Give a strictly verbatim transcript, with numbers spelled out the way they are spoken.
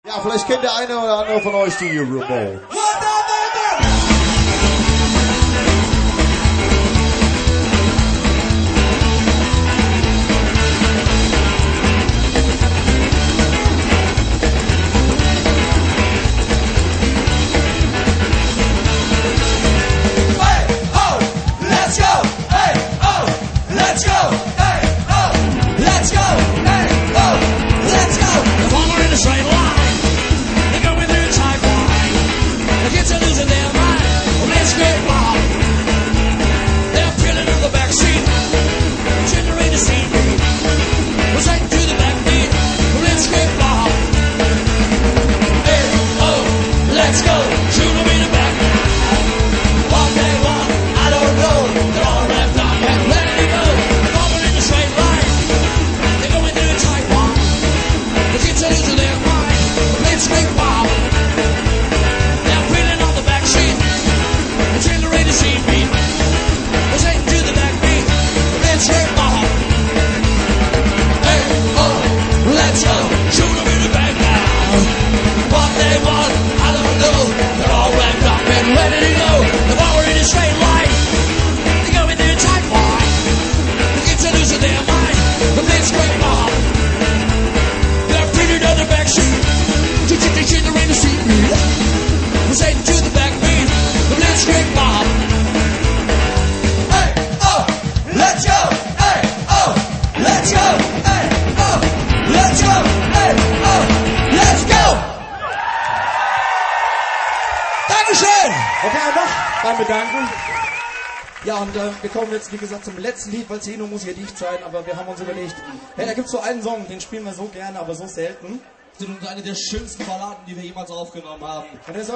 Ja, vielleicht kennt der eine oder andere von euch die Ramones. Okay, einfach beim Bedanken. Ja, und äh, wir kommen jetzt, wie gesagt, zum letzten Lied, weil Zeno muss hier dicht sein, aber wir haben uns überlegt, hey, da gibt's so einen Song, den spielen wir so gerne, aber so selten. Das ist eine der schönsten Balladen, die wir jemals aufgenommen haben. Und der Song